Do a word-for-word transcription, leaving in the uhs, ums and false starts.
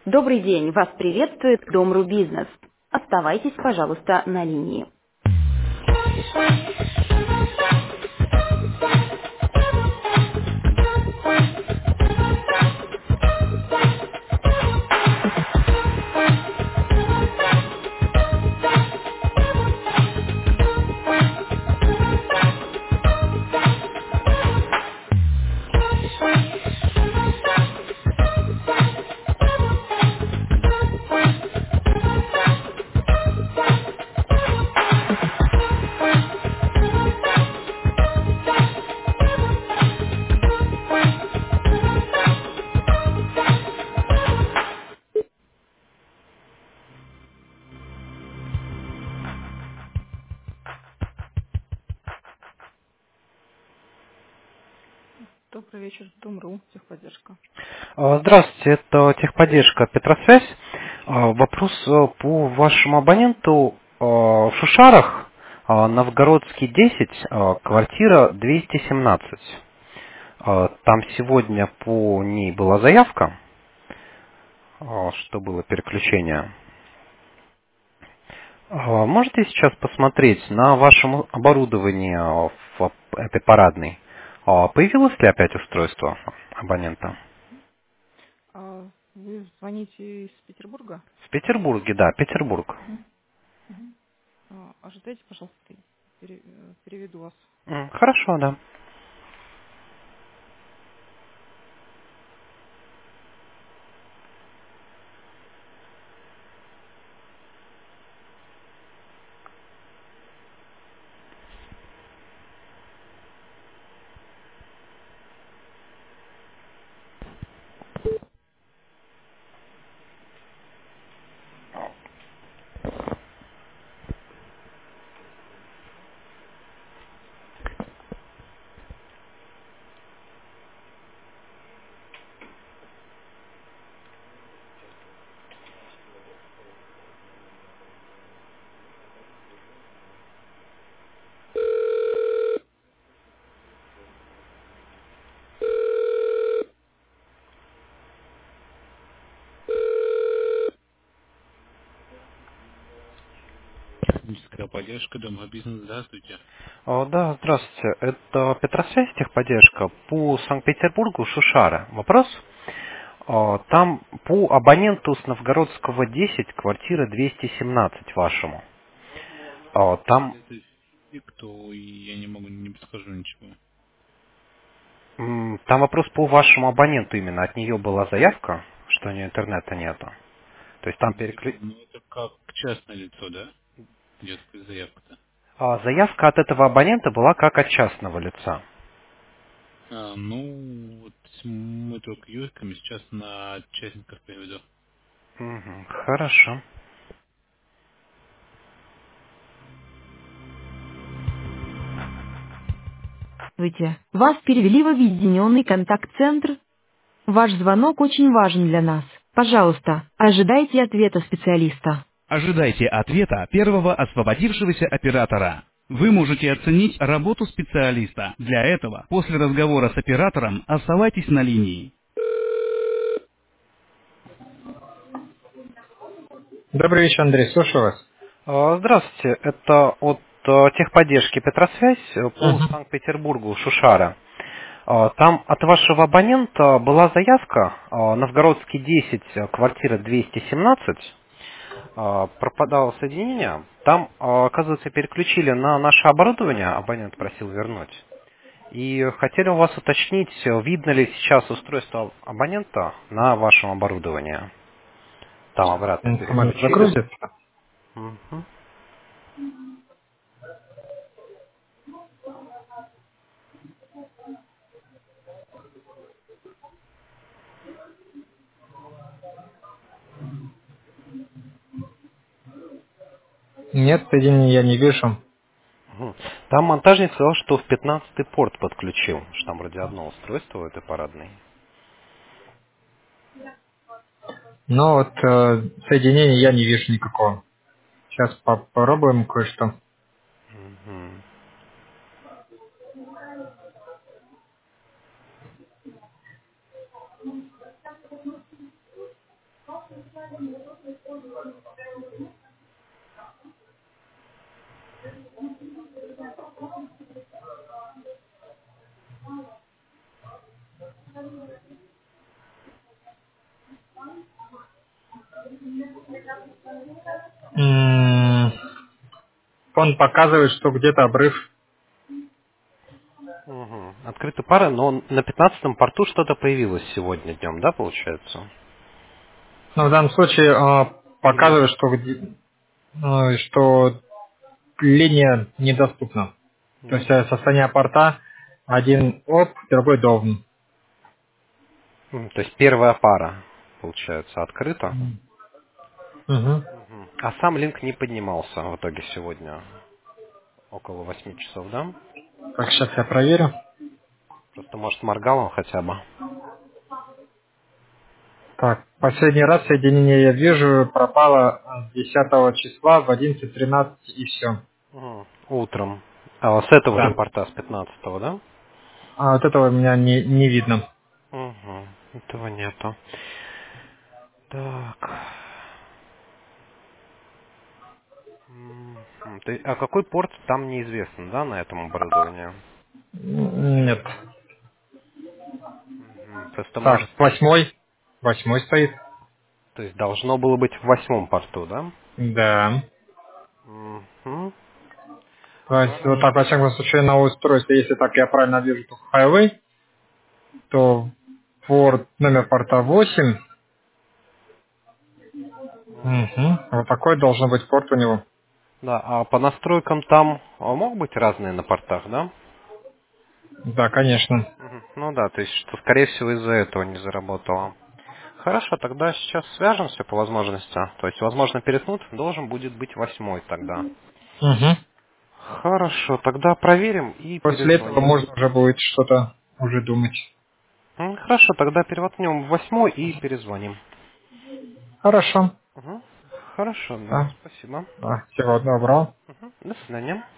Добрый день, вас приветствует Дом.ру Бизнес. Оставайтесь, пожалуйста, на линии. Добрый вечер, Дом.ру, техподдержка. А, Здравствуйте, это техподдержка Петросвязь. А, Вопрос э, по вашему абоненту э, в Шушарах, э, Новгородский десять, э, квартира двести семнадцать. Э, Там сегодня по ней была заявка, э, что было переключение. Э, Можете сейчас посмотреть на вашем оборудовании э, в этой парадной? э, Появилось ли опять устройство абонента? А вы звоните из Петербурга? В Петербурге, да, Петербург. Мгм. Мгм. А, ожидайте, пожалуйста, пере- э, переведу вас. М, Хорошо, да. Техническая поддержка Дома бизнес. Здравствуйте. О, да, здравствуйте. Это Петросвязь техподдержка по Санкт-Петербургу Шушара. Вопрос. О, Там по абоненту с Новгородского десять, квартира двести семнадцать вашему. О, Там, Если это и кто, и я не могу, не подскажу ничего. м, там вопрос по вашему абоненту именно. От нее была заявка, что у нее интернета нету. То есть там переклю... Заявка, ну это как частное лицо, да? Идет заявка-то. А, заявка от этого абонента была как от частного лица. А, ну, вот мы только юрками сейчас на частников переведу. Мгм, хорошо. Здравствуйте. Вас перевели в объединенный контакт-центр. Ваш звонок очень важен для нас. Пожалуйста, ожидайте ответа специалиста. Ожидайте ответа первого освободившегося оператора. Вы можете оценить работу специалиста. Для этого, после разговора с оператором, оставайтесь на линии. Добрый вечер, Андрей, слушаю вас. А, Здравствуйте, это от э, техподдержки Петросвязь э, по Угу. Санкт-Петербургу Шушара. А, Там от вашего абонента была заявка, а, Новгородский десять, э, квартира двести семнадцать, а, пропадало соединение. Там, а, оказывается, переключили на наше оборудование, абонент просил вернуть. И хотели у вас уточнить, э, видно ли сейчас устройство абонента на вашем оборудовании. Там обратно Информация переключили. загрузится? Мгм. Нет, соединения я не вижу. Мгм. Там монтажник сказал, что в пятнадцатый порт подключил, что там вроде одно устройство в этой парадной. Но вот э, соединения я не вижу никакого. Сейчас попробуем кое-что. Мгм. М, Он показывает, что где-то обрыв. Угу. Открыты пары, но на пятнадцатом порту что-то появилось сегодня днем, да, получается? Но в данном случае э, Или... показывает, что, где- э, что линия недоступна. То Ну, есть э, состояние порта один оп, другой down. м, то есть первая пара, получается, открыта. Угу. Мгм. А сам линк не поднимался в итоге сегодня около восьми часов, да? Так, сейчас я проверю. Просто, может, моргал он хотя бы. Так, последний раз соединение я вижу пропало десятого числа в одиннадцать тринадцать и все. Мгм. Утром. А с этого же Да. порта, с пятнадцатого, да? А вот этого у меня не, не видно. Угу. Этого нету. Так. Мгм. То есть- А какой порт там неизвестно, да, на этом оборудовании? М, Нет. Мгм. Просто Так, может, восьмой. Восьмой стоит. то есть должно было быть в восьмом порту, да? Да. Мгм. То есть вот так, Хорошо. во всяком случае, на устройстве, если так я правильно вижу, то Highway, то порт, номер порта восемь. Мгм. Угу. Вот такой должен быть порт у него. Да, а по настройкам там а, могут быть разные на портах, да? Да, конечно. Мгм. Ну да, то есть, что, скорее всего, из-за этого не заработало. Хорошо, тогда сейчас свяжемся по возможности. То есть, возможно, перетнут должен будет быть восьмой тогда. Угу. Хорошо, тогда проверим и После этого перезвоним. можно уже будет что-то уже думать. М, Хорошо, тогда перевотнем в восьмой и перезвоним. Хорошо. Угу. Хорошо, да, Да. спасибо. Да. Всего доброго. Мгм. До свидания.